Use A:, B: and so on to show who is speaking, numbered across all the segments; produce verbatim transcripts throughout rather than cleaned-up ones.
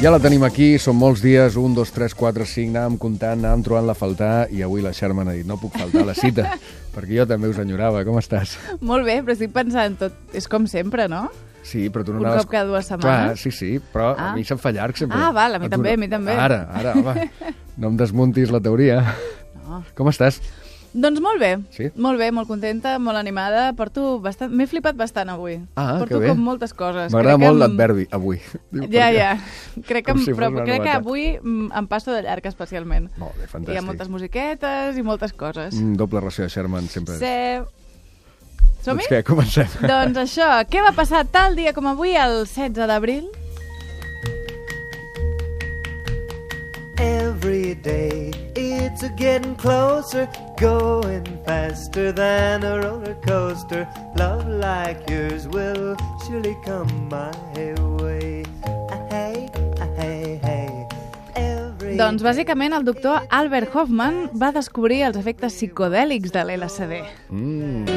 A: Ja la tenim aquí, són molts dies, un, dos, tres, quatre, cinc, anàvem comptant, anàvem trobant-la a faltar i avui la Sherman ha dit, no puc faltar a la cita, perquè jo també us enyorava. Com estàs?
B: Molt bé, però estic pensant tot, és com sempre, no?
A: Sí, però tu no
B: Un
A: anaves...
B: cop cada dues setmanes?
A: Clar, sí, sí, però
B: Ah.
A: a mi se'm fa llarg sempre.
B: Ah, val, a mi
A: tu
B: també,
A: no-
B: a mi també.
A: Ara, ara, home, no em desmuntis la teoria.
B: No.
A: Com estàs?
B: Doncs molt bé,
A: Sí?
B: molt bé, molt contenta, molt animada. Porto bastant... M'he flipat bastant avui.
A: Ah,
B: Porto
A: que bé.
B: com moltes coses.
A: M'agrada
B: Crec que
A: molt
B: em-
A: l'adverbi, avui. Diu,
B: Ja,
A: perquè-
B: ja. Crec que,
A: Com
B: em...
A: si fos
B: però
A: una
B: crec que
A: novetat.
B: avui mm, em passo de llarg especialment.
A: Molt bé,
B: Hi ha
A: fantàstic.
B: moltes musiquetes i moltes coses.
A: Mm, doble ració de Sherman, sempre.
B: Sí. Som-hi?
A: Doncs què, comencem.
B: Doncs això, què va passar tal dia com avui, el setze d'abril?
C: Every day it's a getting closer, going faster than a roller coaster. Love like yours will surely come my way. Ah, hey, ah, hey, hey. Every
B: Doncs bàsicament el doctor Albert Hofmann va descobrir els efectes psicodèlics de l'L S D.
A: Mm.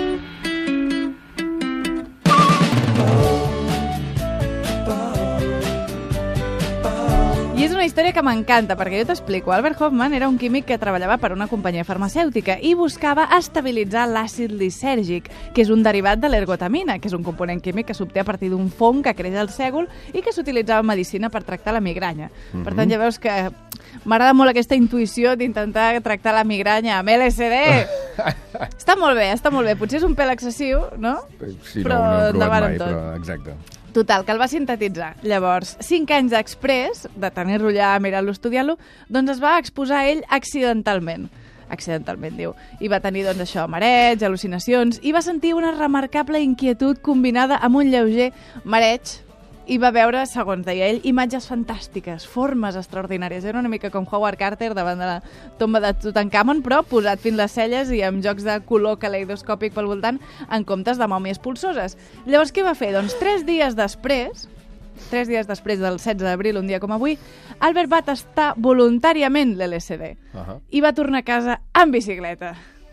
B: I és una història que m'encanta, perquè jo t'explico. Albert Hofmann era un químic que treballava per una companyia farmacèutica i buscava estabilitzar l'àcid lisèrgic, que és un derivat de l'ergotamina, que és un component químic que s'obté a partir d'un fong que creix al sègol i que s'utilitzava en medicina per tractar la migranya. Mm-hmm. Per tant, ja veus que m'agrada molt aquesta intuïció d'intentar tractar la migranya amb L S D. Està molt bé, està molt bé. Potser és un pèl excessiu, no?
A: Sí,
B: Però
A: no, no he provat
B: endavant
A: mai,
B: amb tot.
A: però exacte.
B: Total, que el va sintetitzar. Llavors, cinc anys després de tenir-lo allà mirant-lo, estudiant-lo, doncs es va exposar a ell accidentalment. Accidentalment, diu. I va tenir, doncs, això, mareig, al·lucinacions, i va sentir una remarcable inquietud combinada amb un lleuger mareig, i va veure, segons deia ell, imatges fantàstiques, formes extraordinàries. Era una mica com Howard Carter davant de la tomba de Tutankamon, però posat fins les celles i amb jocs de color caleidoscòpic pel voltant en comptes de mòmies pulsoses. Llavors, què va fer? Doncs tres dies després, tres dies després del setze d'abril, un dia com avui, Albert va tastar voluntàriament l'L S D
A: Uh-huh.
B: i va tornar a casa en bicicleta.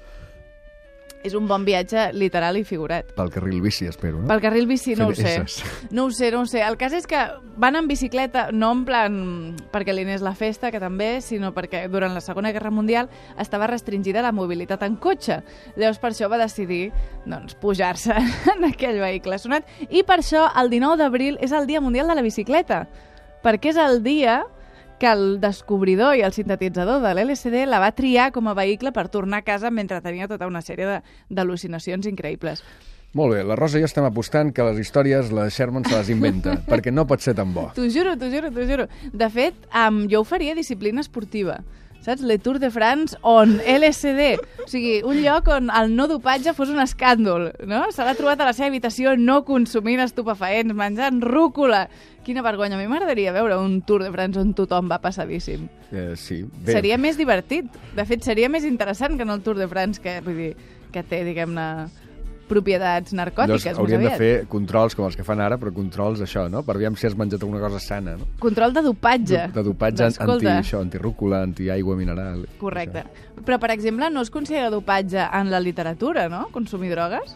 B: És un bon viatge literal i figurat.
A: Pel carril bici, espero, no?
B: Pel carril bici no ho
A: Fent
B: sé.
A: esses.
B: No ho sé, no ho sé. El cas és que van en bicicleta, no en plan perquè li anés la festa, que també, sinó perquè durant la Segona Guerra Mundial estava restringida la mobilitat en cotxe. Llavors per això va decidir doncs, pujar-se en aquell vehicle sonat. I per això el dinou d'abril és el Dia Mundial de la Bicicleta, perquè és el dia que el descobridor i el sintetitzador de l'L S D la va triar com a vehicle per tornar a casa mentre tenia tota una sèrie de- d'al·lucinacions increïbles.
A: Molt bé, la Rosa i jo estem apostant que les històries la Sherman se les inventa, perquè no pot ser tan bo.
B: T'ho juro, t'ho juro, t'ho juro. De fet, um, jo ho faria disciplina esportiva. Saps? Le Tour de France on L S D. O sigui, un lloc on el no dopatge fos un escàndol, no? Se l'ha trobat a la seva habitació no consumint estupefaents, menjant rúcula. Quina vergonya. A mi m'agradaria veure un Tour de France on tothom va passadíssim.
A: Eh, sí, bé.
B: Seria més divertit. De fet, seria més interessant que no el Tour de France, que, vull dir, que té, diguem-ne, propietats narcòtiques.
A: Llavors,
B: més
A: hauríem de
B: aviat.
A: fer controls com els que fan ara, però controls això, no? Per veure si has menjat alguna cosa sana, no?
B: Control de dopatge.
A: De, de dopatge anti,
B: Escolta.
A: això, antirúcula, antiaigua mineral.
B: Correcte. Però, per exemple, no es considera dopatge en la literatura, no? Consumir drogues?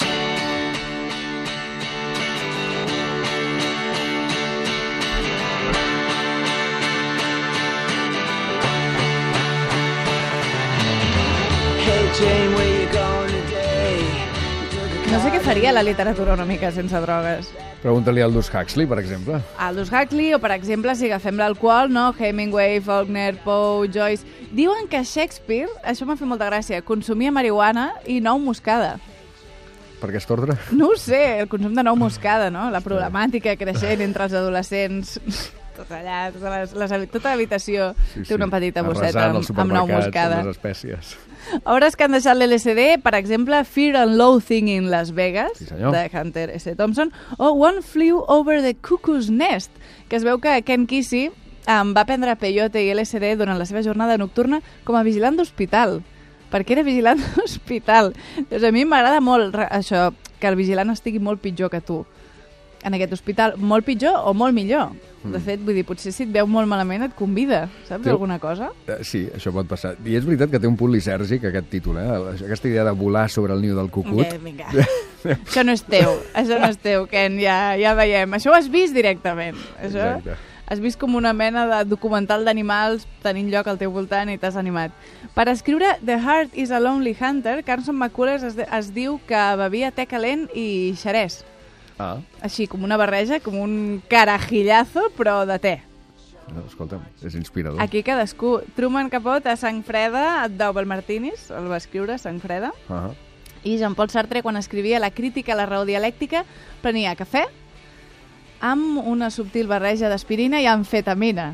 C: Hey Jane, where you going today?
B: No sé què faria la literatura una mica sense drogues.
A: Pregunta-li al Dus Huxley, per exemple.
B: Aldous Huxley, o per exemple, si agafem l'alcohol, no? Hemingway, Faulkner, Poe, Joyce... Diuen que Shakespeare, això m'ha fet molta gràcia, consumia marihuana i nou moscada.
A: Per aquest ordre?
B: No ho sé, el consum de nou moscada, no? La problemàtica creixent entre els adolescents... Tot allà, tota, les, les, tota l'habitació
A: Sí,
B: té una
A: sí.
B: petita bosseta
A: Arrasant
B: amb,
A: als
B: amb nou
A: supermercats,
B: moscada.
A: amb les espècies.
B: Obres que han deixat l'L S D, per exemple, Fear and Loathing in Las Vegas,
A: Sí, senyor.
B: de Hunter S. Thompson, o One Flew Over the Cuckoo's Nest, que es veu que Ken Kesey um, va prendre peyote i L S D durant la seva jornada nocturna com a vigilant d'hospital, perquè era vigilant d'hospital. Doncs a mi m'agrada molt re- això, que el vigilant estigui molt pitjor que tu en aquest hospital. Molt pitjor o molt millor. De fet, vull dir, potser si et veu molt malament et convida, saps,
A: Teu-
B: alguna cosa?
A: Eh, Sí, això pot passar. I és veritat que té un punt lisèrgic, aquest títol, eh? Aquesta idea de volar sobre el niu del cucut.
B: Eh, vinga. Això no és teu, això no és teu, Ken, ja, ja veiem. Això ho has vist directament. Això,
A: Exacte.
B: has vist com una mena de documental d'animals tenint lloc al teu voltant i t'has animat. Per escriure The Heart is a Lonely Hunter, Carson McCullers es, es diu que bevia te calent i xerès.
A: Ah.
B: Així, com una barreja, com un carajillazo, però de te.
A: No, escolta'm, és inspirador.
B: Aquí cadascú. Truman Capote a Sang Freda, Double Martinis, el va escriure, Sang Freda.
A: Uh -huh.
B: I Jean-Paul Sartre, quan escrivia La crítica a la raó dialèctica, prenia cafè amb una subtil barreja d'aspirina i amfetamina.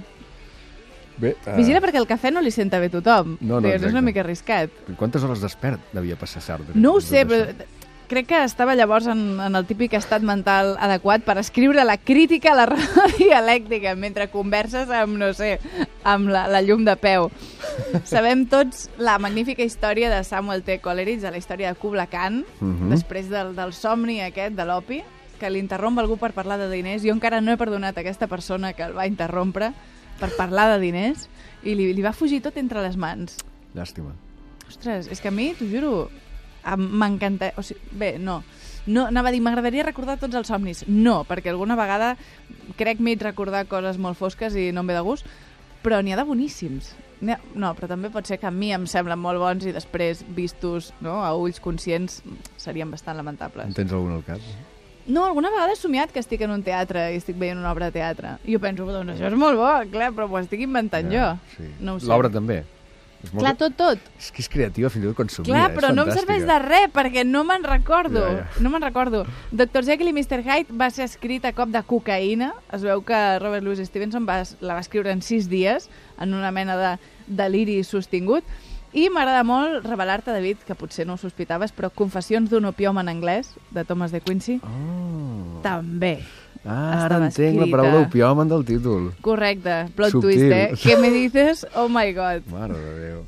A: Bé, uh...
B: Vigila perquè el cafè no li senta bé a tothom.
A: No, no,
B: és una mica arriscat.
A: Quantes hores despert devia passar Sartre?
B: No ho sé, però crec que estava llavors en, en el típic estat mental adequat per escriure la crítica a la raó dialèctica mentre converses amb, no sé, amb la, la llum de peu. Sabem tots la magnífica història de Samuel T. Coleridge, de la història de Kubla Khan, uh -huh. després del, del somni aquest de l'opi, que l'interromp algú per parlar de diners. Jo encara no he perdonat aquesta persona que el va interrompre per parlar de diners i li, li va fugir tot entre les mans.
A: Llàstima.
B: Ostres, és que a mi, t'ho juro, m'encanta... O sigui, bé, no. no. Anava a dir, m'agradaria recordar tots els somnis. No, perquè alguna vegada crec mig recordar coses molt fosques i no em ve de gust, però n'hi ha de boníssims. Ha... No, però també pot ser que a mi em semblen molt bons i després, vistos, no, a ulls conscients, serien bastant lamentables.
A: En tens algun al cap?
B: No, alguna vegada he somiat que estic en un teatre i estic veient una obra de teatre. I jo penso, doncs això és molt bo, clar, però ho estic inventant
A: ja,
B: jo.
A: Sí.
B: No ho sé.
A: L'obra també. És molt...
B: Clar, tot, tot.
A: És que és creativa fins i tot quan somia.
B: Clar, però no em serveix de res, perquè no me'n recordo.
A: Ja, ja.
B: No me'n recordo. doctor Jekyll i mister Hyde va ser escrit a cop de cocaïna. Es veu que Robert Louis Stevenson va, la va escriure en sis dies, en una mena de deliri sostingut. I m'agrada molt revelar-te, David, que potser no ho sospitaves, però Confessions d'un opium en anglès, de Thomas de Quincey,
A: oh.
B: també.
A: Ah, ara entenc la paraula opiomen del títol.
B: Correcte, plot
A: Subtil.
B: twist, eh? Què me dices? Oh my God.
A: Mare de Déu.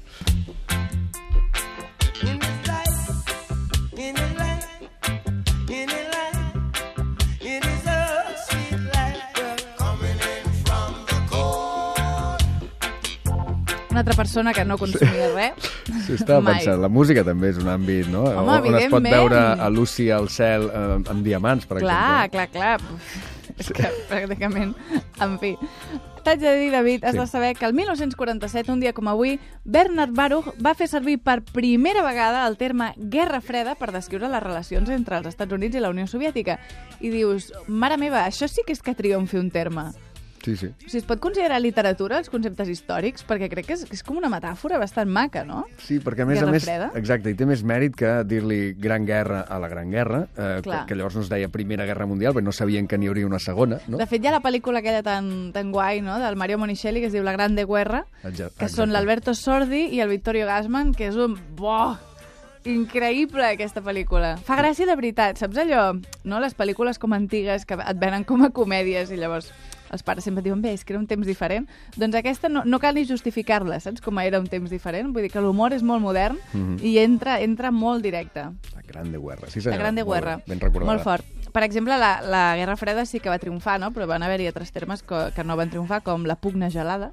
B: Una altra persona que no consumia res.
A: Sí, estava
B: Mai.
A: pensant, la música també és un àmbit, no?
B: Home,
A: on es pot
B: evidentment.
A: veure a Lucy al cel eh, amb diamants, per
B: Clar,
A: exemple.
B: clar, clar. És que pràcticament, en fi. T'haig de dir, David, has
A: Sí.
B: de saber que el mil nou-cents quaranta-set, un dia com avui, Bernard Baruch va fer servir per primera vegada el terme Guerra Freda per descriure les relacions entre els Estats Units i la Unió Soviètica. I dius, mare meva, això sí que és que triomfi un terme.
A: Sí, sí.
B: O sigui, es pot considerar literatura els conceptes històrics? Perquè crec que és, que és com una metàfora bastant maca, no?
A: Sí, perquè a més
B: Guerra
A: a més,
B: Freda.
A: exacte, i té més mèrit que dir-li Gran Guerra a la Gran Guerra, eh, que,
B: Clar.
A: que llavors no es deia Primera Guerra Mundial, perquè no sabien que n'hi hauria una segona, no?
B: De fet, hi ha la pel·lícula aquella tan, tan guai, no?, del Mario Monicelli, que es diu La Grande Guerra,
A: Exacte.
B: que són l'Alberto Sordi i el Vittorio Gassman, que és un... Boh! Increïble, aquesta pel·lícula. Fa gràcia de veritat, saps allò? No? Les pel·lícules com antigues que et venen com a comèdies i llavors els pares sempre diuen, bé, és que era un temps diferent. Doncs aquesta no, no cal ni justificar-la, saps? Com era un temps diferent. Vull dir que l'humor és molt modern
A: Mhm.
B: i entra, entra molt directe.
A: La Grande Guerra, sí senyor.
B: La Grande
A: Molt bé,
B: Guerra.
A: Ben recordada.
B: Molt fort. Per exemple, la, la Guerra Freda sí que va triomfar, no? Però van haver-hi altres termes que, que no van triomfar, com la pugna gelada,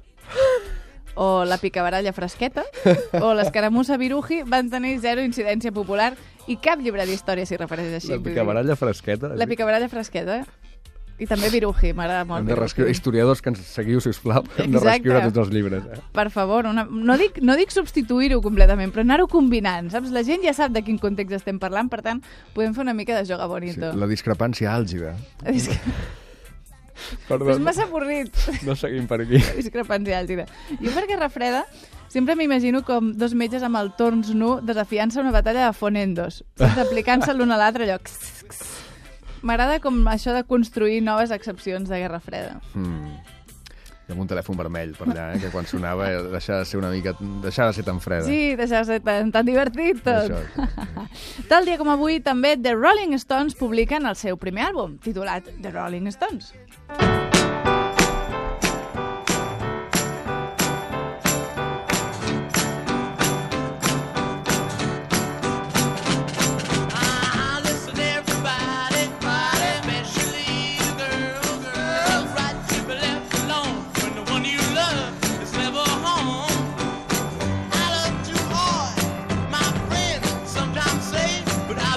B: o la picabaralla fresqueta, o l'escaramussa viruji, van tenir zero incidència popular i cap llibre d'història s'hi refereix així.
A: La
B: vull dir.
A: picabaralla fresqueta.
B: La picabaralla fresqueta, eh? I també viruji, m'agrada molt.
A: Hem de reescriure,
B: viruji.
A: historiadors que ens seguiu, sisplau, hem de
B: Exacte.
A: reescriure tots els llibres. Eh?
B: Per favor, una... no dic, no dic substituir-ho completament, però anar-ho combinant, saps? La gent ja sap de quin context estem parlant, per tant, podem fer una mica de joga
A: Sí,
B: bonito.
A: la discrepància àlgida.
B: És que...
A: Perdó,
B: és massa avorrit.
A: no seguim per aquí.
B: Discrepància àlgida. Jo per Guerra Freda sempre m'imagino com dos metges amb el torns nu desafiant-se a una batalla de fonendos, saps? Aplicant-se l'un a l'altre allò... X, x. M'agrada com això de construir noves excepcions de Guerra Freda.
A: Mm. I amb un telèfon vermell per allà, eh? Que quan sonava deixava de ser una mica... deixava de ser tan freda.
B: Sí, deixava de ser tan, tan divertit tot.
A: Això.
B: Tal dia com avui, també The Rolling Stones publiquen el seu primer àlbum, titulat The Rolling Stones.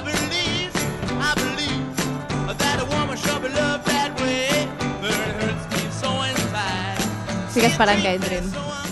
D: That a woman should be loved that way, but it hurts
B: Estic esperant que entrin.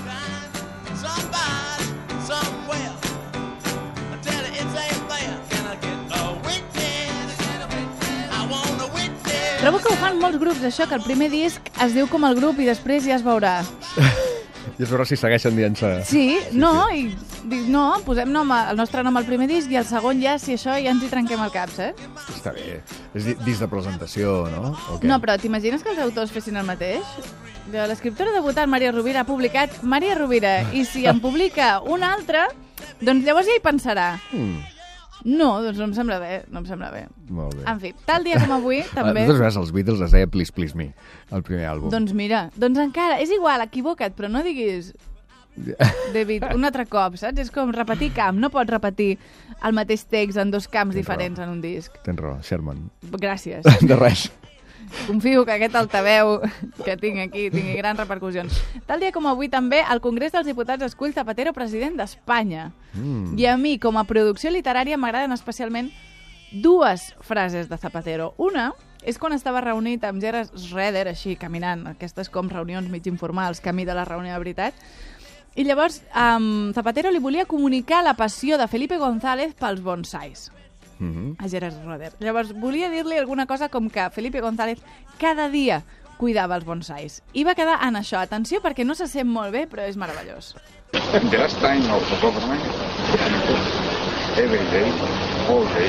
B: Trobo que ho fan molts grups, això, que el primer disc es diu com el grup i després ja es veurà.
A: I es veurà si segueixen dient-se...
B: Sí, no, i dic, no, posem nom, el nostre nom al primer disc i el segon ja, si això ja ens hi trenquem el cap, saps?
A: Està bé. És di- disc de presentació, no? O què?
B: No, però t'imagines que els autors fessin el mateix? L'escriptora debutant Maria Rovira ha publicat Maria Rovira, i si en publica una altra, doncs llavors ja hi pensarà.
A: Mm,
B: No, doncs no em sembla bé, no em sembla bé.
A: molt bé.
B: En fi, tal dia com avui, també...
A: De totes maneres, els Beatles es deia Please Please Me, el primer àlbum.
B: Doncs mira, doncs encara, és igual, equivoca't, però no diguis... David, un altre cop, saps? És com repetir camp, no pots repetir el mateix text en dos camps
A: Tens
B: diferents
A: raó.
B: en un disc.
A: Tens raó, Sherman.
B: Gràcies.
A: De res.
B: Confio que aquest altaveu que tinc aquí tingui grans repercussions. Tal dia com avui també, el Congrés dels Diputats escull Zapatero president d'Espanya.
A: Mm.
B: I a mi, com a producció literària, m'agraden especialment dues frases de Zapatero. Una és quan estava reunit amb Gerard Schroeder, així, caminant, aquestes com reunions mig informals, camí de la reunió de veritat, i llavors um, Zapatero li volia comunicar la passió de Felipe González pels bonsais.
A: Mm-hmm.
B: A Gerard Schroeder. Llavors, volia dir-li alguna cosa com que Felipe González cada dia cuidava els bonsais. I va quedar en això. Atenció, perquè no se sent molt bé, però és meravellós.
D: The last time of the government, every day, all day,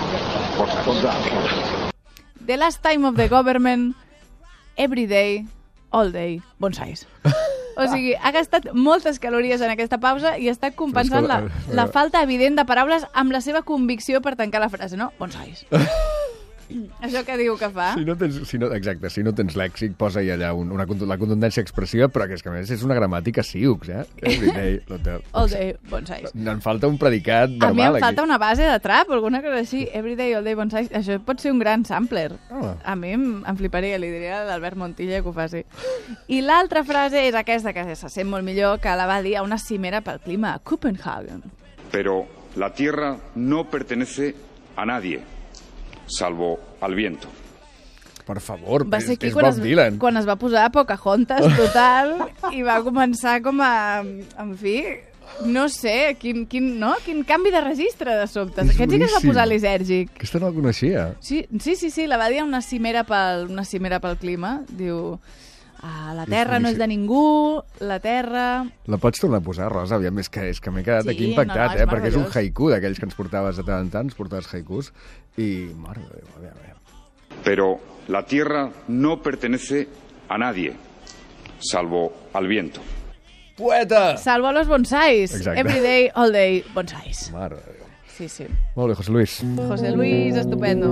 D: bonsais.
B: The last time of the government, every day, all day, bonsais. O sigui, ha gastat moltes calories en aquesta pausa i està compensant la, la falta evident de paraules amb la seva convicció per tancar la frase, no? Bonsais. Això que diu que fa.
A: Si no tens, si no, exacte, si no tens lèxic, posa-hi allà un, una, la contundència expressiva, però que és que a més és una gramàtica siux, eh? Every day,
B: all day, bonsais.
A: En falta un predicat verbal.
B: A mi em
A: aquí.
B: falta una base de trap o alguna cosa així. Every day, all day, bonsais. Això pot ser un gran sampler.
A: Oh.
B: A mi em, em fliparia, li diria a l'Albert Montilla que ho faci. I l'altra frase és aquesta, que se sent molt millor, que la va dir a una cimera pel clima a Copenhagen.
D: Pero la tierra no pertenece a nadie, salvo al viento.
A: Per favor,
B: Va ser
A: és,
B: aquí
A: és
B: quan
A: Bob
B: es,
A: Dylan.
B: quan es va posar a Pocahontas total i va començar com a... En fi, no sé, quin, quin, no? quin canvi de registre de sobte.
A: És
B: Aquest sí que es va
A: boníssim.
B: posar lisèrgic.
A: Aquesta no la coneixia.
B: Sí, sí, sí, sí, la va dir a una cimera pel, una cimera pel clima. Diu... Ah, la terra no és de ningú, la terra...
A: La pots tornar a posar, Rosa? Aviam, és que, és que m'he quedat
B: Sí,
A: aquí impactat,
B: no, no, és
A: eh? Perquè és un
B: meravellós.
A: haiku d'aquells que ens portaves de tant en tant, ens portaves haikus, i... Mare de Déu, aviam, aviam.
D: Pero la tierra no pertenece a nadie, salvo al viento.
A: Poeta!
B: Salvo los bonsais.
A: Exacte.
B: Every day, all day, bonsais.
A: Mare de Déu.
B: Sí, sí.
A: Molt bé, José Luis.
B: José Luis, estupendo.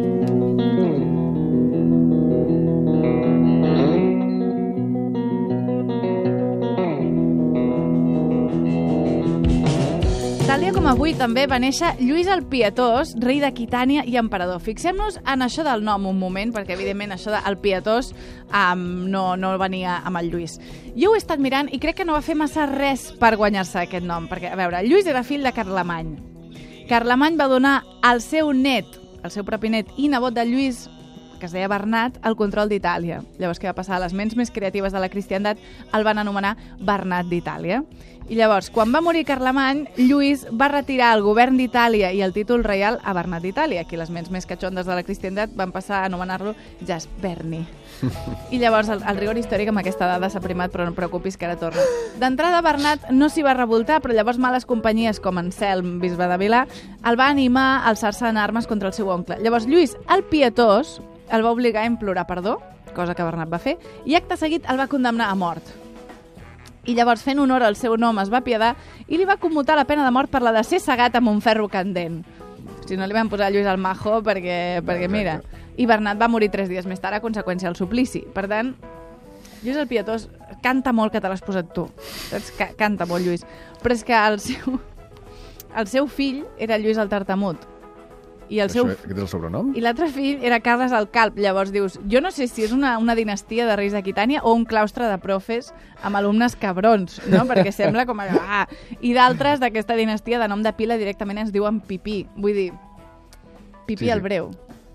B: Tal dia com avui també va néixer Lluís el Pietós, rei d'Aquitània i emperador. Fixem-nos en això del nom un moment, perquè evidentment això del Pietós um, no, no venia amb el Lluís. Jo ho he estat mirant i crec que no va fer massa res per guanyar-se aquest nom, perquè, a veure, Lluís era fill de Carlemany. Carlemany va donar al seu net, el seu propi net i nebot de Lluís, que es deia Bernat, el control d'Itàlia. Llavors, què va passar? Les ments més creatives de la cristiandat el van anomenar Bernat d'Itàlia. I llavors, quan va morir Carlemany, Lluís va retirar el govern d'Itàlia i el títol reial a Bernat d'Itàlia. Aquí les ments més catxondes de la cristiandat van passar a anomenar-lo Jasperni. I llavors el, el rigor històric amb aquesta dada s'ha primat, però no et preocupis que ara torna. D'entrada, Bernat no s'hi va revoltar, però llavors males companyies com Anselm, bisbe de Milà, el va animar a alçar-se en armes contra el seu oncle. Llavors, Lluís el Pietós el va obligar a implorar perdó, cosa que Bernat va fer, i acte seguit el va condemnar a mort. I llavors, fent honor al seu nom, es va apiadar i li va commutar la pena de mort per la de ser cegat amb un ferro candent. Si no li van posar Lluís al majo perquè, perquè mira... I Bernat va morir tres dies més tard a conseqüència del suplici. Per tant, Lluís el Pietós canta molt que te l'has posat tu. Saps? Canta molt, Lluís. Però és que el seu, el seu fill era Lluís el Tartamut. I el
A: Això,
B: seu...
A: aquest és el sobrenom?
B: I l'altre fill era Carles el Calb. Llavors dius, jo no sé si és una, una dinastia de reis d'Aquitània o un claustre de profes amb alumnes cabrons, no? Perquè sembla com... Ah. I d'altres d'aquesta dinastia de nom de pila directament ens diuen Pipí. Vull dir, Pipí
A: Sí, sí.
B: el Breu.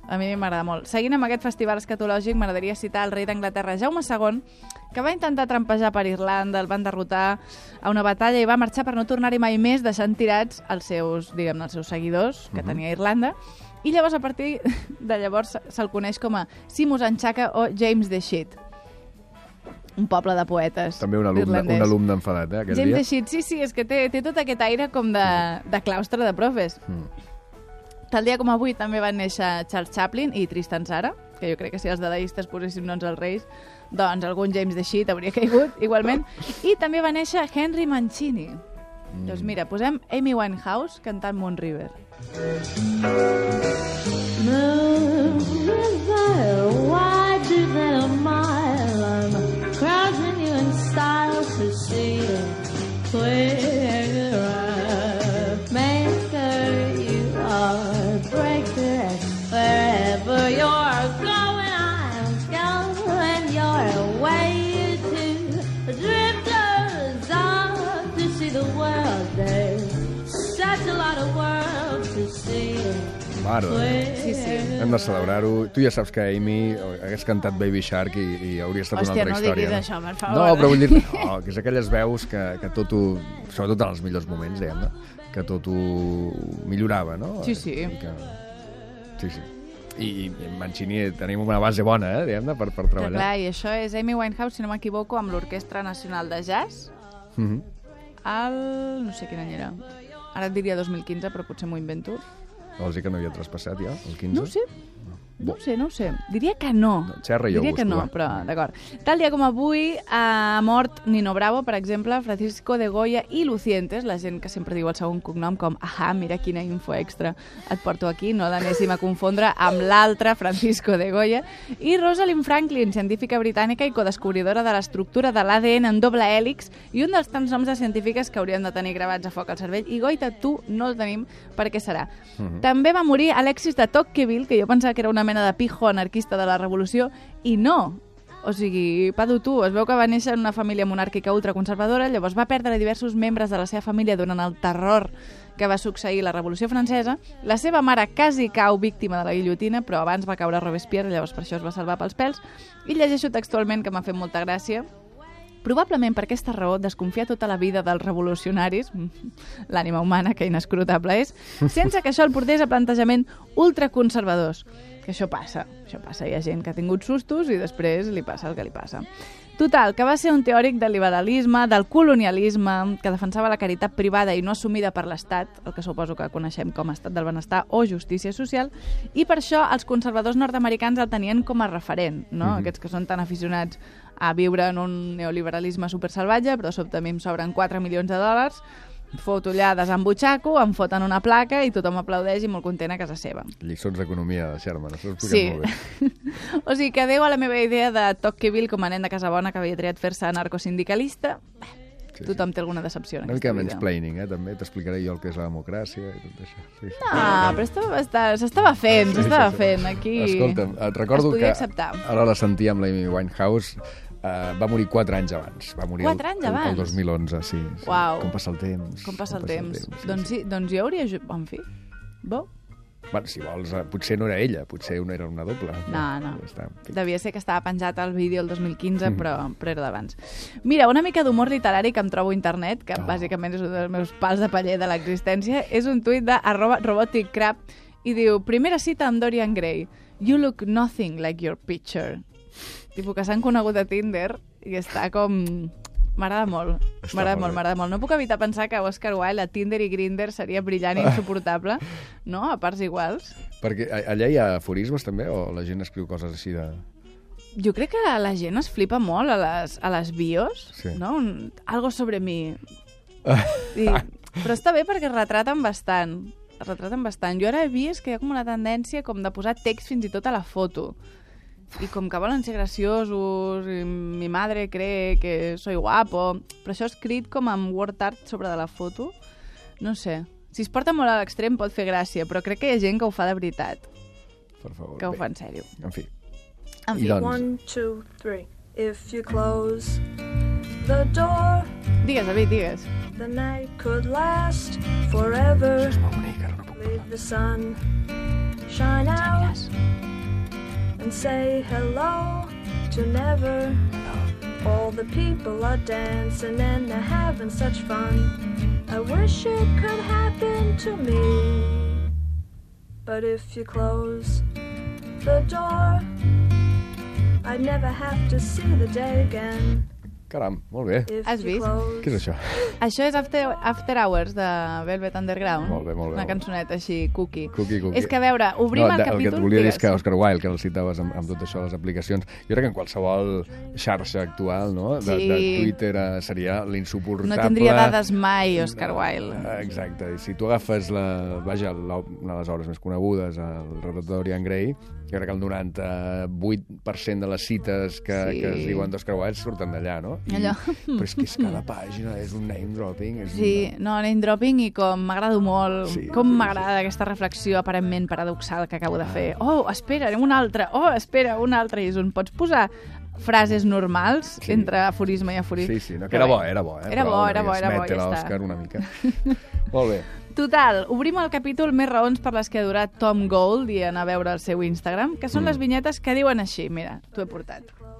B: A mi m'agrada molt. Seguint amb aquest festival escatològic, m'agradaria citar el rei d'Anglaterra, Jaume segon, que va intentar trampejar per Irlanda, el van derrotar a una batalla i va marxar per no tornar-hi mai més, deixant tirats els seus, diguem-ne, els seus seguidors que uh -huh. tenia a Irlanda. I llavors, a partir de llavors, se'l coneix com a Seamus Anchaka o James the Shit. Un poble de poetes.
A: També un alumne, un alumne enfadat, eh, aquell
B: James
A: dia.
B: the Shit, sí, sí, és que té, té tot aquest aire com de, de claustre de profes. Mm. Tal dia com avui també van néixer Charles Chaplin i Tristan Tzara, que jo crec que si els dadaistes poséssim noms als reis, doncs algun James the Shit hauria caigut, igualment. I també va néixer Henry Mancini. Mm. Doncs mira, posem Amy Winehouse cantant Moon River.
E: Moon River, wide than a mile, I'm crossing you in style to see it clear. Maker, you are breaker, wherever you're going, I'm going your way to drifters out to see the world. There's such a lot of world to see.
A: Mare,
B: sí, sí.
A: Hem de celebrar-ho. Tu ja saps que Amy hagués cantat Baby Shark i, i hauria estat
B: Hòstia,
A: una altra
B: no
A: història.
B: Hòstia, no diguis això, per favor.
A: No, però vull dir... No, que és aquelles veus que, que tot ho... Sobretot en els millors moments, diguem-ne, que tot ho millorava, no?
B: Sí, sí.
A: I que... Sí, sí. I, i en Mancini tenim una base bona, eh, diguem-ne, per, per treballar.
B: Que clar, i això és Amy Winehouse, si no m'equivoco, amb l'Orquestra Nacional de Jazz.
A: Mm-hmm.
B: El... no sé quin any era. Ara et diria dos mil quinze, però potser m'ho invento.
A: Vols dir que no havia traspassat ja, el quinze?
B: No ho sé. No ho sé, no ho sé. Diria que no.
A: Xerra i jo
B: Diria
A: busco,
B: que no,
A: va.
B: però d'acord. Tal dia com avui ha mort Nino Bravo, per exemple, Francisco de Goya i Lucientes, la gent que sempre diu el segon cognom com ahà, mira quina info extra et porto aquí, no l'anéssim a confondre amb l'altre Francisco de Goya, i Rosalind Franklin, científica britànica i codescobridora de l'estructura de l'A D N en doble hèlix i un dels tants noms de científiques que haurien de tenir gravats a foc al cervell, i goita, tu no el tenim, per què serà. Uh -huh. També va morir Alexis de Tocqueville, que jo pensava que era una mena de pijo anarquista de la revolució, i no. O sigui, pa du tu, es veu que va néixer en una família monàrquica ultraconservadora, llavors va perdre diversos membres de la seva família durant el terror que va succeir la Revolució Francesa. La seva mare quasi cau víctima de la guillotina, però abans va caure Robespierre, llavors per això es va salvar pels pèls. I llegeixo textualment, que m'ha fet molta gràcia. Probablement per aquesta raó desconfia tota la vida dels revolucionaris, l'ànima humana, que inescrutable és, sense que això el portés a plantejament ultraconservadors. Que això passa, això passa. Hi ha gent que ha tingut sustos i després li passa el que li passa. Total, que va ser un teòric del liberalisme, del colonialisme, que defensava la caritat privada i no assumida per l'Estat, el que suposo que coneixem com a estat del benestar o justícia social, i per això els conservadors nord-americans el tenien com a referent, no? Mm-hmm. Aquests que són tan aficionats a viure en un neoliberalisme supersalvatge, però de sobte a mi em sobren quatre milions de dòlars, foto allà desembutxaco, em foten una placa i tothom aplaudeix i molt content a casa seva.
A: Lliçons d'economia de Sherman, això ho expliques
B: sí.
A: molt bé.
B: O sigui que adeu a la meva idea de Tocqueville com a nen de casa bona que havia triat fer-se anarcosindicalista. Sí, tothom sí. té alguna decepció en
A: una
B: aquesta
A: mica
B: vida.
A: mansplaining, eh? També t'explicaré jo el que és la democràcia i tot això. Sí.
B: No, però s'estava fent, s'estava sí, fent. Aquí
A: escolta'm, et recordo
B: es podia
A: que
B: acceptar.
A: Ara la sentia amb l'Amy Winehouse. Uh, va morir quatre anys abans. Va morir
B: quatre
A: el,
B: anys
A: el,
B: abans?
A: El dos mil onze, sí. sí.
B: Uau.
A: Com passa el temps.
B: Com passa el
A: Com
B: temps.
A: el temps sí,
B: doncs, sí,
A: sí.
B: doncs jo hauria... En fi, bo.
A: Bueno, si vols, potser no era ella, potser una era una doble.
B: No, no.
A: Ja està,
B: devia ser que estava penjat al vídeo el dos mil quinze, mm. però, però era d'abans. Mira, una mica d'humor literari que em trobo a internet, que oh. bàsicament és un dels meus pals de paller de l'existència, és un tuit de arroba roboticcrab i diu, primera cita amb Dorian Gray, you look nothing like your picture. Tipo que s'han conegut a Tinder i està com... M'agrada molt, m'agrada molt, m'agrada molt. No puc evitar pensar que Oscar Wilde a Tinder i Grindr seria brillant i insuportable, no? A parts iguals.
A: Perquè allà hi ha aforismes també, o la gent escriu coses així de...
B: Jo crec que la gent es flipa molt a les, a les bios,
A: sí.
B: no? Un, algo sobre mi. I, però està bé perquè retraten bastant, retraten bastant. Jo ara he vist que hi ha com una tendència com de posar text fins i tot a la foto. I com que volen ser graciosos, i mi madre cree que soy guapo, però això escrit com amb word art sobre de la foto, no sé. Si es porta molt a l'extrem pot fer gràcia, però crec que hi ha gent que ho fa de veritat.
A: Per favor.
B: Que ho
A: bé.
B: fa en sèrio.
A: En fi.
B: En fi.
A: Doncs...
F: One, two, three. If you close the door,
B: digues, David, digues.
F: the night could last forever.
A: És molt bonic, ara no puc
F: Leave the sun shine out and say hello to never. All the people are dancing and they're having such fun. I wish it could happen to me. But if you close the door, I'd never have to see the day again.
A: Caram, molt bé.
F: If
B: Has
F: you
B: vist?
F: close-
A: Què és això?
B: Això és After, After Hours de Velvet Underground.
A: Molt bé, molt bé,
B: Una
A: molt bé.
B: cançoneta així, cookie.
A: Cookie, cookie.
B: És que, a veure, obrim
A: no,
B: el
A: de-
B: capítol...
A: El que et volia dir és que
B: digues.
A: Oscar Wilde, que el citaves amb, amb tot això de les aplicacions, jo crec que en qualsevol xarxa actual, no? De,
B: Sí.
A: de Twitter eh, seria l'insuportable...
B: No tindria dades mai, Oscar Wilde.
A: Eh, Exacte, i si tu agafes la, vaja, la, una de les obres més conegudes, el retrat de Dorian Gray, jo crec que el noranta-vuit per cent de les cites que,
B: Sí.
A: que es diuen d'Oscar Wilde surten d'allà, no? I,
B: Allò.
A: Però és que és cada pàgina, és un name dropping. És
B: Sí,
A: una...
B: no, name dropping i com m'agrada molt,
A: Sí,
B: com
A: sí,
B: m'agrada aquesta reflexió aparentment paradoxal que acabo de fer. Oh, espera, un altre, oh, espera, un altre. I és on pots posar frases normals
A: Sí.
B: entre aforisme i aforisme.
A: Sí, sí, no, que era bo, era bo. Eh?
B: Era
A: Però,
B: bo, era bo, era bo,
A: Mete
B: ja està.
A: l'Òscar una mica. Molt bé.
B: Total, obrim el capítol més raons per les que ha durat Tom Gold i anar a veure el seu Instagram, que són
A: Mm.
B: les vinyetes que diuen així. Mira, t'ho he portat.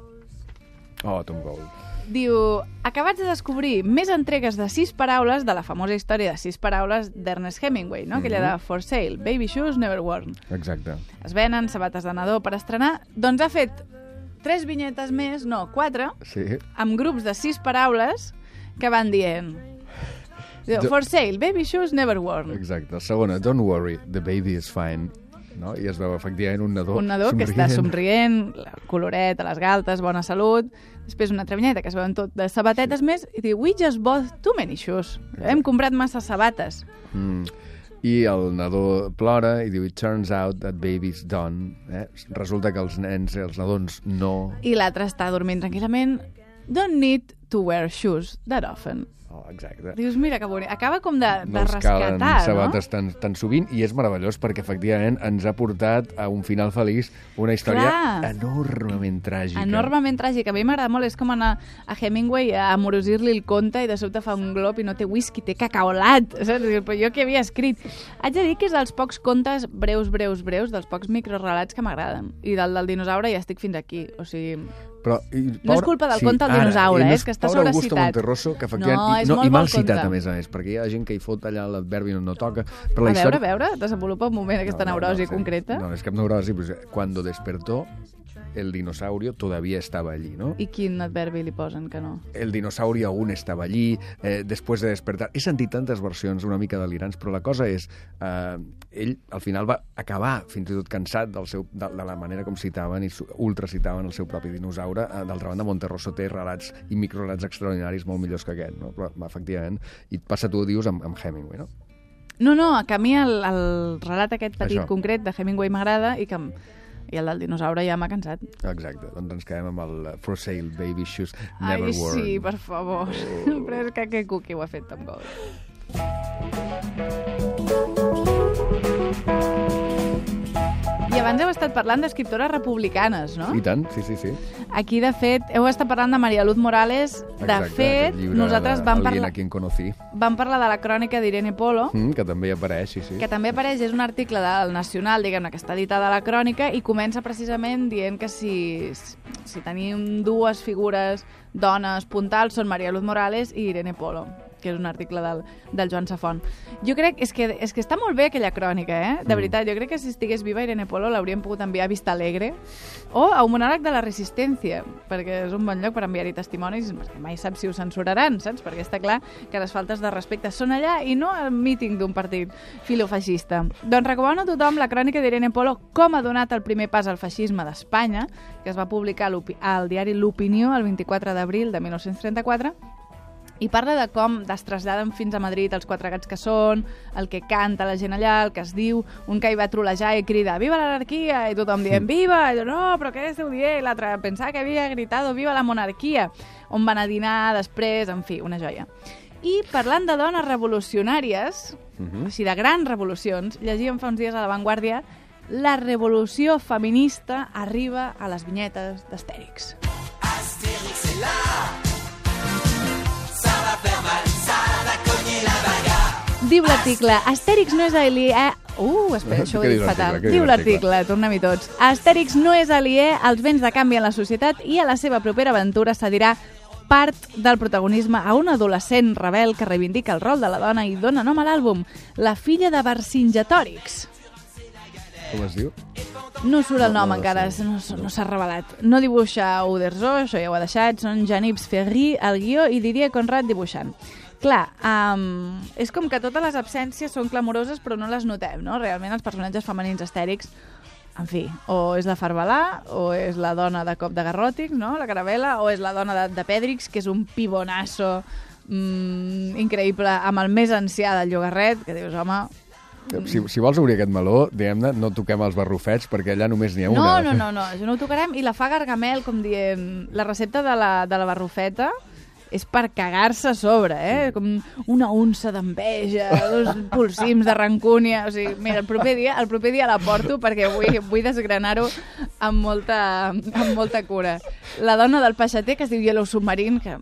A: Oh, Tom Gold.
B: Diu, acabats de descobrir més entregues de sis paraules de la famosa història de sis paraules d'Ernest Hemingway, no? Aquella de For Sale, Baby Shoes Never Worn.
A: Exacte.
B: Es venen sabates de nadó per estrenar. Doncs ha fet tres vinyetes més, no, quatre,
A: Sí.
B: amb grups de sis paraules que van dient... Diu,
A: Jo-
B: For Sale, Baby Shoes Never Worn.
A: Exacte. La segona, Don't worry, the baby is fine. No? I es veu efectivament un nadó
B: Un nadó que està somrient, coloret, a les galtes, bona salut. Després una altra vinyeta que es veuen tot de sabatetes sí. més i diu, we just bought too many shoes. Hem comprat massa sabates.
A: Mm. I el nadó plora i diu, it turns out that baby's done. Eh? Resulta que els nens, els nadons, no...
B: I l'altre està dormint tranquil·lament. Don't need to wear shoes that often.
A: Oh, exacte.
B: Dius, mira que bonic. Acaba com de, de
A: No els calen
B: rescatar,
A: sabates tan, tan sovint i és meravellós perquè efectivament ens ha portat a un final feliç una història
B: Clar.
A: enormement tràgica.
B: Enormement tràgic. A mi m'agrada molt. És com anar a Hemingway a amorosir-li el conte i de sobte fa un glob i no té whisky, té cacaolat. Saps? Dius, però jo què havia escrit? Haig de dir que és dels pocs contes breus, breus, breus, dels pocs microrelats que m'agraden. I del del dinosaure ja estic fins aquí. O sigui...
A: Però, i,
B: No és culpa del conte del dinosaure,
A: i no
B: eh, és que està
A: pobre
B: sobrecitat.
A: Augusto Monterroso, que efectivament...
B: No, és
A: i, no,
B: molt
A: i mal
B: bon conte.
A: citat, a més a més, perquè hi ha gent que hi fot allà l'adverbi on no toca. Però
B: A
A: la
B: veure,
A: història...
B: a veure, desenvolupa un moment aquesta neurosi
A: sé.
B: concreta.
A: No, és cap neurosi, però cuando despertó, el dinosaurio todavía estaba allí, ¿no?
B: I quin adverbi li posen que no?
A: El dinosaurio aún estava allí, eh, després de despertar. He sentit tantes versions una mica delirants, però la cosa és, eh, ell al final va acabar fins i tot cansat del seu, de, de la manera com citaven i su- ultracitaven el seu propi dinosaure. Eh, D'altra banda, Monterroso té relats i microrelats extraordinaris molt millors que aquest, no? Però efectivament, i et passa tu, dius, amb, amb Hemingway, no?
B: No, no, que a mi el, el relat aquest petit
A: Això.
B: concret de Hemingway m'agrada i que em- i el del dinosaure ja m'ha cansat.
A: Exacte, doncs ens quedem amb el uh, For Sale, Baby Shoes,
B: Ai,
A: Never Worn.
B: sí, per favor. Oh. Però és que que cookie ho ha fet Tom Gold. I abans heu estat parlant d'escriptores republicanes, no?
A: I tant, sí, sí, sí.
B: Aquí, de fet, heu estat parlant de Maria Luz Morales. De
A: Exacte,
B: fet,
A: aquest llibre
B: nosaltres
A: de
B: vam
A: Alguien
B: parlar,
A: a quien conocí,
B: vam parlar de la crònica d'Irene Polo,
A: mm, que també hi apareix, sí, sí.
B: que també apareix, és un article del Nacional, diguem-ne, que està editada a la crònica, i comença precisament dient que si, si tenim dues figures dones puntals són Maria Luz Morales i Irene Polo, que és un article del, del Joan Safont. Jo crec, és que, és que està molt bé aquella crònica, eh? De
A: Mm.
B: veritat, jo crec que si estigués viva Irene Polo l'hauríem pogut enviar a Vista Alegre o a un monòleg de la Resistència, perquè és un bon lloc per enviar-hi testimonis, perquè mai saps si ho censuraran, saps? Perquè està clar que les faltes de respecte són allà i no al míting d'un partit filofeixista. Doncs recomano a tothom la crònica d'Irene Polo, com ha donat el primer pas al feixisme d'Espanya, que es va publicar al diari L'Opinió el vint-i-quatre d'abril de mil nou-cents trenta-quatre, i parla de com es traslladen fins a Madrid els quatre gats que són, el que canta la gent allà, el que es diu, un que hi va trolejar i crida «Viva l'anarquia!» i tothom dient «Viva!» i diu «No, però què esteu dient?» I l'altre pensava que havia gritat «Viva la monarquia!» On van a dinar després, en fi, una joia. I parlant de dones revolucionàries,
A: Mhm.
B: així de grans revolucions, llegíem fa uns dies a La Vanguardia la revolució feminista arriba a les vinyetes d'Astèrix. Diu l'article, Astèrix no és aliè, Uh, espera, això ho
A: Què
B: he
A: diu
B: dit fatal.
A: l'article? Què
B: Diu
A: diu l'article?
B: l'article, tornem-hi tots. Astèrix no és aliè als vents de canvi en la societat i a la seva propera aventura cedirà part del protagonisme a un adolescent rebel que reivindica el rol de la dona i dona nom a l'àlbum, la filla de Vercingetorix.
A: Com es diu?
B: No surt el
A: No,
B: nom
A: no,
B: encara,
A: sí.
B: no, no s'ha revelat. No dibuixa Uderzo, això ja ho ha deixat, són Jean-Yves Ferry, el guió, i Didier Conrad dibuixant. Clar, um, és com que totes les absències són clamoroses però no les notem, no? Realment els personatges femenins astèrics, en fi, o és la Farbalà, o és la dona de cop de garròtic, no? La Carabela, o és la dona de, de Pèdrix, que és un pibonasso mm, increïble, amb el més ancià del Llogarret, que dius, home...
A: Si, si vols obrir aquest meló, diguem-ne, no toquem els barrufets, perquè allà només n'hi ha
B: No,
A: una.
B: no, no, no, això no ho tocarem. I la fa Gargamel, com dient, la recepta de la, de la barrufeta és per cagar-se a sobre, eh? Com una unça d'enveja, dos polsims de rancúnia... O sigui, mira, el proper dia, el proper dia la porto perquè vull, vull desgranar-ho amb molta, amb molta cura. La dona del peixater, que es diu Yellow Submarine, que,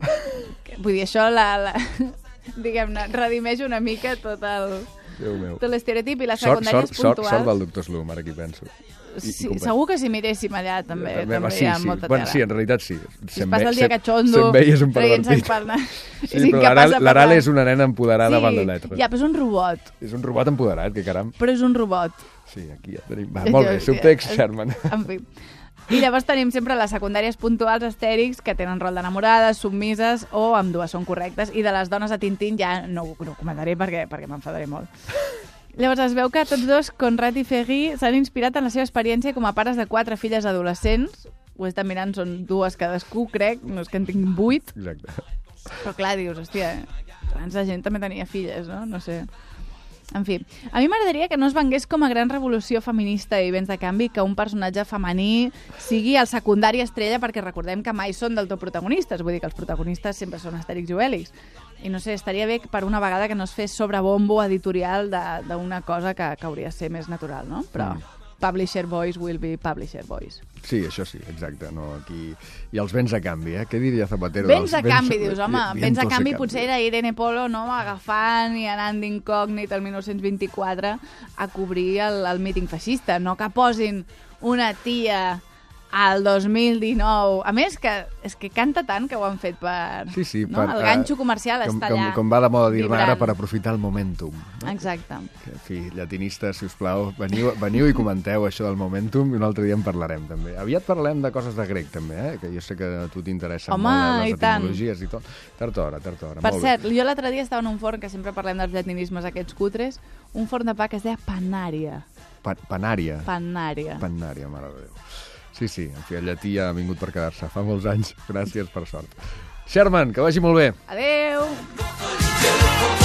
B: que vull dir, això la, la, diguem-ne, redimeix una mica tot el...
A: Déu meu.
B: tot l'estereotip i les
A: Sort,
B: secundàries
A: sort, sort,
B: puntuals.
A: sort del doctor Slum, ara aquí penso. I,
B: Sí,
A: i company.
B: segur que si miréssim allà també, també,
A: va,
B: també
A: sí,
B: hi ha
A: sí.
B: molta
A: Bueno,
B: tela.
A: sí, en realitat sí.
B: Si es passa el dia catxondo,
A: Se'n veia és un
B: traient-se
A: pervertit.
B: per anar-
A: Sí,
B: és
A: però
B: incapaç
A: l'Aral
B: de
A: l'Aral
B: parlar.
A: és una nena empoderada
B: Sí,
A: avant la lletra.
B: ja, però és un robot.
A: És un robot empoderat, que caram.
B: Però és un robot.
A: Sí, aquí ja tenim... Va, molt bé, subtext, Sherman.
B: En fi. I llavors tenim sempre les secundàries puntuals astèrics que tenen rol d'enamorades, submises o amb dues són correctes. I de les dones de Tintín ja no, no ho comentaré perquè, perquè m'enfadaré molt. Llavors es veu que tots dos, Conrad i Ferry, s'han inspirat en la seva experiència com a pares de quatre filles adolescents. Ho he estat mirant, són dues cadascú, crec, no és que en tinguin vuit.
A: Exacte.
B: Però clar, dius, hòstia, abans la gent també tenia filles, no? No sé. En fi, a mi m'agradaria que no es vengués com a gran revolució feminista i vents de canvi que un personatge femení sigui el secundari estrella, perquè recordem que mai són del tot protagonistes, vull dir que els protagonistes sempre són Astèrix i Obèlix. I no sé, estaria bé per una vegada que no es fes sobrebombo editorial d'una cosa que, que hauria de ser més natural, no? Però
A: Mm.
B: Publisher Boys will be Publisher Boys.
A: Sí, això sí, exacte. No, aquí... I els vents a canvi, eh? Què diria Zapatero?
B: Vents
A: dels
B: a canvi, dius, home,
A: vi-
B: vents a
A: vientos
B: canvi
A: de
B: potser era Irene Polo, no?, agafant i anant d'incògnit el dinou vint-i-quatre a cobrir el, el míting feixista, no que posin una tia al dos mil dinou. A més, que és que canta tant que ho han fet per...
A: Sí, sí.
B: no?
A: Per,
B: El
A: eh,
B: ganxo comercial
A: com,
B: està
A: com,
B: allà.
A: Com va la moda dir-ne
B: vibrant.
A: ara, per aprofitar el momentum. No?
B: Exacte.
A: Que, en fi, llatinistes, si us plau, veniu, veniu i comenteu això del momentum i un altre dia en parlarem, també. Aviat parlarem de coses de grec, també, eh? Que jo sé que a tu t'interessen
B: Home,
A: molt les
B: i tant.
A: etimologies i tot. Tard o hora, tard o hora.
B: Per
A: molt
B: cert,
A: bé.
B: jo l'altre dia estava en un forn, que sempre parlem dels llatinismes aquests cutres, un forn de pa que es deia Panària.
A: Pa Panària.
B: Panària.
A: Panària, mare de Déu. Sí, sí, en fi, el llatí ha vingut per quedar-se fa molts anys. Gràcies, per sort. Sherman, que vagi molt bé.
B: Adeu!